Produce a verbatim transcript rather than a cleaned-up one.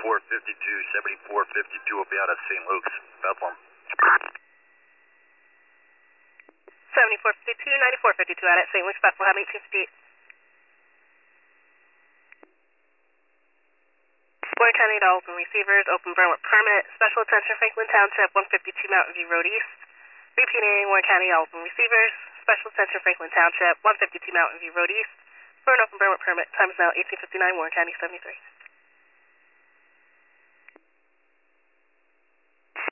seventy-four fifty-two, seventy-four fifty-two will be out of Saint Luke's, Bethlehem. seventy-four fifty-two, ninety-four fifty-two out at Saint Luke's, Bethlehem, eighteen fifty-eight. Warren County to open receivers, open burn with permit. Special attention Franklin Township, one fifty-two Mountain View Road East. Repeating, Warren County to open receivers. Special attention Franklin Township, one fifty-two Mountain View Road East. For an open burn with permit. Time is now eighteen fifty-nine, Warren County seventy-three.